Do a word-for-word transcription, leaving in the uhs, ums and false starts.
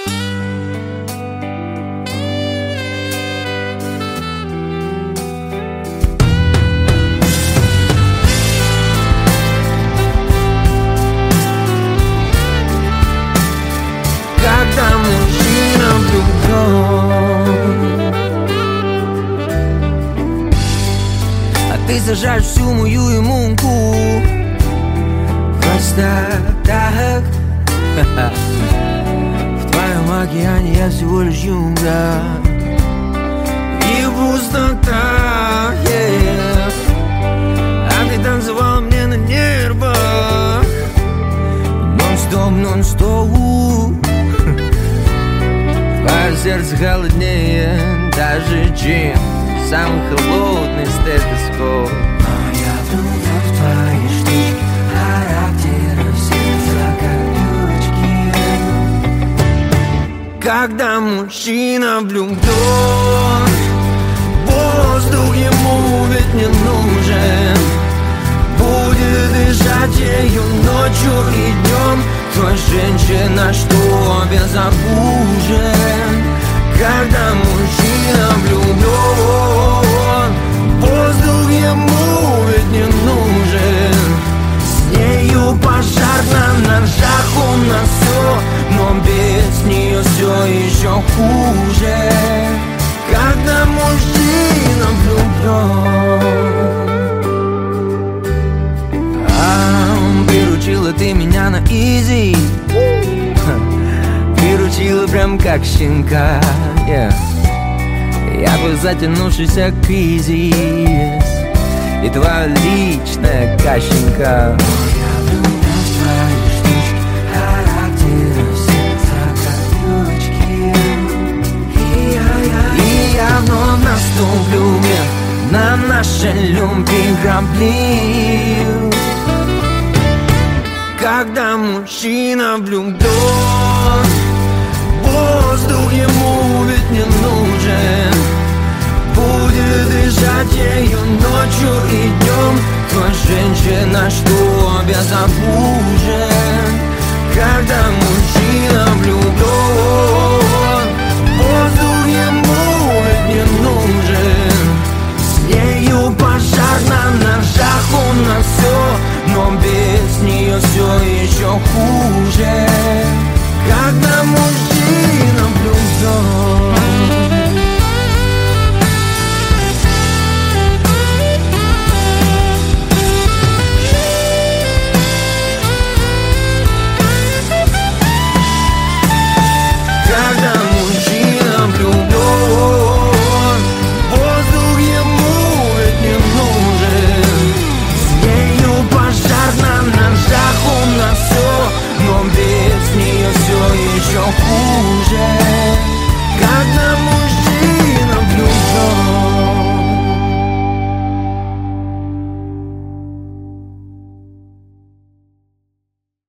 Когда мужчина влюблен, а ты сажаешь всю мою иммунку просто так. В твоем океане я всего лишь юнга и пустота, yeah. А ты танцевала мне на нервах нон-стоп, нон-стоп. Твое сердце холоднее даже, чем самый холодный стетоскоп. Но я влюблен в твои штучки, характеры сердца как дурочки. Когда мужчина влюблен, воздух ему ведь не нужен. Будет дышать ею ночью и днем. Твоя женщина, что безоружен. Когда мужчина влюблен, воздух ему ведь не нужен. С нею пожар на ножах, у нас все, но без нее все еще хуже. Когда мужчина влюблен. А, приручила ты меня на изи, приручила прям как щенка, yeah. Я бы затянувшийся кризис и твоя личная кащенка. Я влюблен в твои штучки, характеры сердца как дурочки. И я, я, и я вновь наступлю мир на наши любви грабли. Когда мужчина влюблен, воздух ему ведь не нужен. Будет дышать ею ночью и днем. Твоя женщина, что безоружен. Когда мужчина влюблен, воздух ему ведь не нужен. С нею пожар на ножах, у нас все, но без нее все еще хуже. Когда мужчина влюблен. Когда мужчина влюблен, воздух ему ведь не нужен. С нею пожар на ножах, у нас все, но без нее все еще хуже.